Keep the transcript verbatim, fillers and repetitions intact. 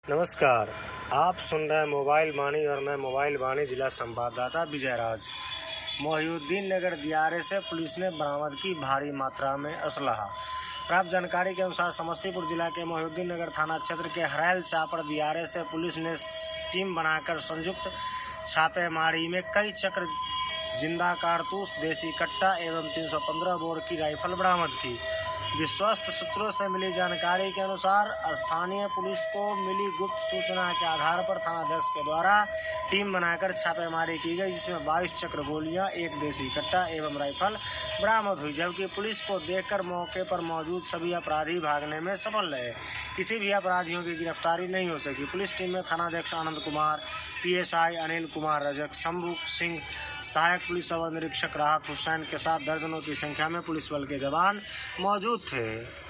नमस्कार, आप सुन रहे हैं मोबाइल वाणी और मैं मोबाइल वाणी जिला संवाददाता विजय राज। मोहिउद्दीन नगर दियारे से पुलिस ने बरामद की भारी मात्रा में असलहा। प्राप्त जानकारी के अनुसार समस्तीपुर जिला के मोहिउद्दीन नगर थाना क्षेत्र के हरैल चापड़ दियारे से पुलिस ने टीम बनाकर संयुक्त छापेमारी में कई चक्र जिंदा कारतूस, देसी कट्टा एवं तीन सौ पंद्रह बोर की राइफल बरामद की। विश्वस्त सूत्रों से मिली जानकारी के अनुसार स्थानीय पुलिस को मिली गुप्त सूचना के आधार पर थानाध्यक्ष के द्वारा टीम बनाकर छापेमारी की गई, जिसमें बाईस चक्र गोलियां, एक देसी कट्टा एवं राइफल बरामद हुई। जबकि पुलिस को देखकर मौके पर मौजूद सभी अपराधी भागने में सफल रहे। किसी भी अपराधियों की गिरफ्तारी नहीं हो सकी। पुलिस टीम में थानाध्यक्ष आनंद कुमार, पीएसआई अनिल कुमार रजक, शंभू सिंह, सहायक पुलिस अवर निरीक्षक राहत हुसैन के साथ दर्जनों की संख्या में पुलिस बल के जवान मौजूद थे।